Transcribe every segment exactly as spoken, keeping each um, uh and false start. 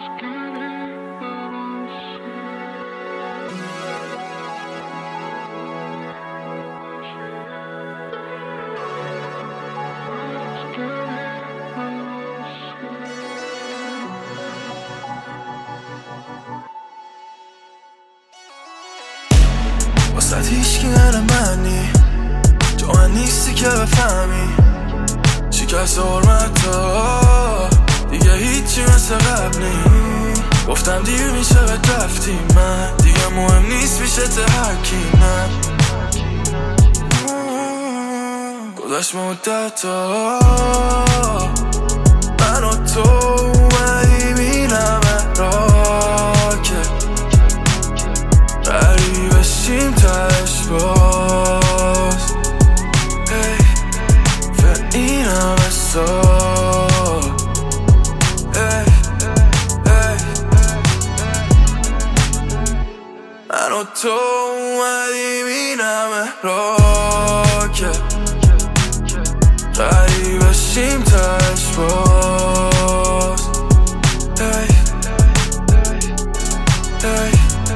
واسه هیچکی غیر منی، تو من نیستی که بفهمی شکست حرمتا دیگه هیچی مثل قبل نی. گفتم دیر میشه بهت رفتی، من دیگه مهم نیست میشه ته هرکی. من گذاشت مدتا من و تو اومدی بینمه را که قریب بشیم تش باز. ای به این همه سال ای ای من و تو اومدیم این همه را که قریب بشیم تش باز. ای ای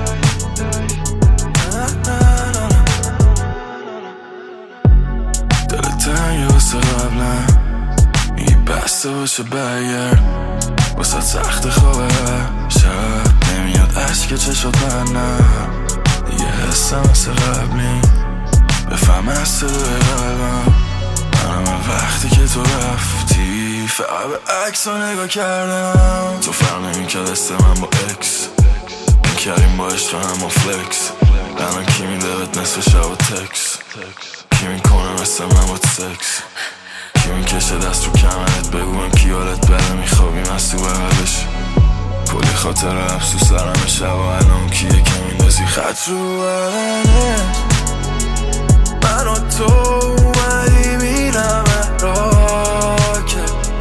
دلت تنگه واسه قبلم، میگی بسته باشه برگرد، واسه سخت خوابه شب نمیاد عشق چشات منم دیگه حسم مثل قبلی. بفهم از صدای قلبم منم وقتی که تو رفتی فقط به عکس ها نگاه کردم. تو فرق نمی کرد است من با اکس میکردیم با عشق هم و فلکس. الان کی میده بهت نصف شب و تکس، کی میکنه مثل من با سکس، کی میکشه دست رو کمرت بگویم کی حالت بده میخوابیم از تو بغلش. کلی خاطر افسوس سرم شب و الان کیه که میندازی خط رو بدنت. من و تو اومدیم این همه را که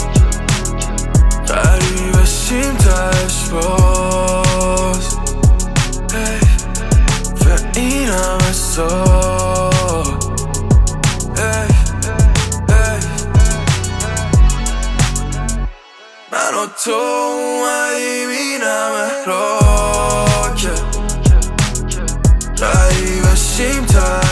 قریب بشیم تش باز. ای به این همه سال ای ای من و تو اومدیم این همه را که قریب بشیم تش